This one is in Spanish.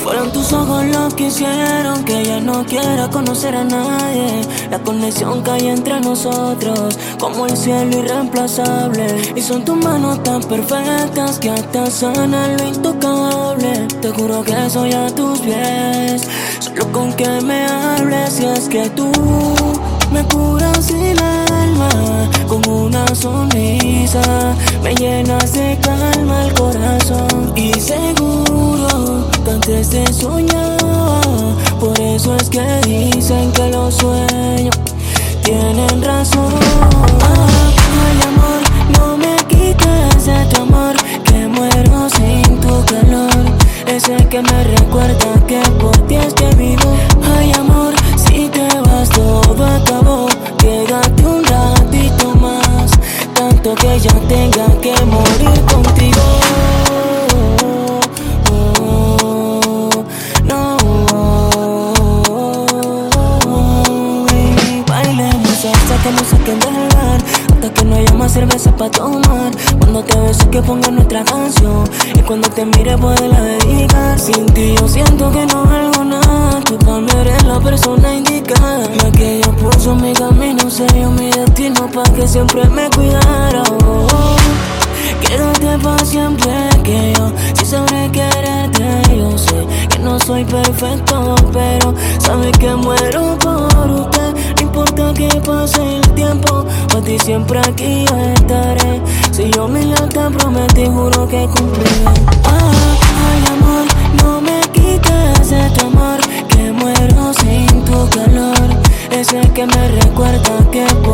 Fueron tus ojos los que hicieron que ya no quiera conocer a nadie. La conexión que hay entre nosotros, como el cielo irreemplazable. Y son tus manos tan perfectas que hasta sanan lo intocable. Te juro que soy a tus pies, solo con que me hables. Y es que tú me curas el alma con una sonrisa, me llenas de calma el corazón. Y seguro que antes te soñaba, por eso es que dicen que los sueños tienen razón. Ay, amor, no me quites de tu amor, que muero sin tu calor. Ese que me recuerda que por ti es que vivo. Ay, amor, si te vas todo acabó, quédate un ratito más, tanto que ya tenga que morir contigo. No, y bailemos hasta que nos saquen del lugar, hasta que no haya más cerveza pa' tomar. Cuando te beso que ponga nuestra canción, y cuando te mire poderla dedicar. Sin ti yo siento que no valgo nada, tú pa' mí eres la persona indicada. La que yo puso en mi camino, sería mi destino pa' que siempre me cuidara. Quédate pa' siempre, que yo sí sabré quererte. Yo sé que no soy perfecto, pero sabes que muero por usted. No importa que pase el tiempo, pa' ti siempre aquí yo estaré. Si yo mi lealtad prometí, juro que cumpliré. Ay, amor, no me quites de tu amor, que muero sin tu calor. Ese que me recuerda que